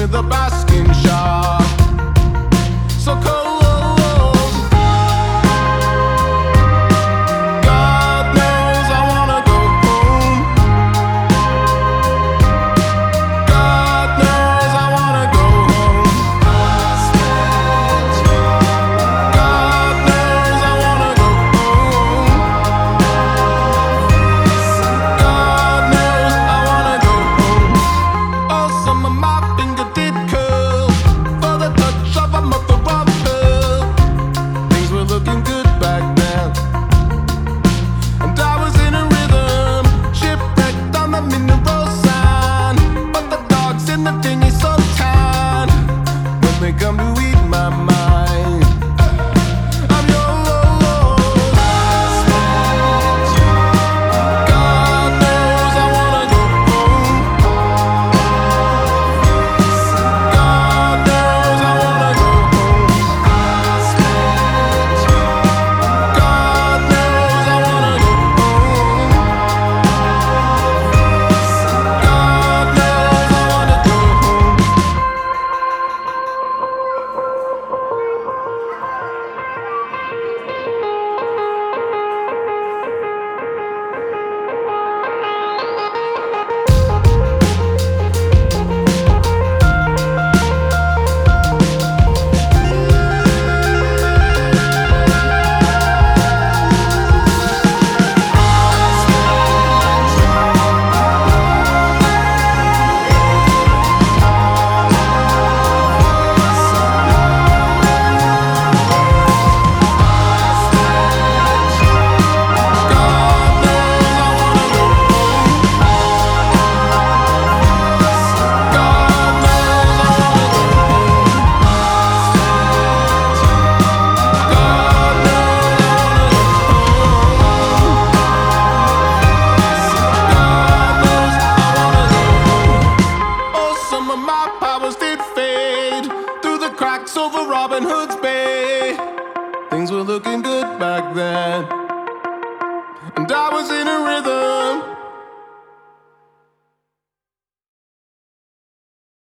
with a basking shop. So cold. God knows I wanna go home. God knows I wanna go home. God knows I wanna go home. God knows I wanna go home. Oh, some of my finger did curl for the touch of a mother of pearl. Things were looking good back then, and I was in a rhythm, shipwrecked on the mineral sand. But the dogs in the dinghy so tan when they come to eat my mind. I'm yours. God knows I wanna go home. God knows I wanna go home. God knows I wanna go home. God knows I wanna go home. Oh, some of my powers did fade through the cracks over Robin Hood's Bay. Things were looking good back then, and I was in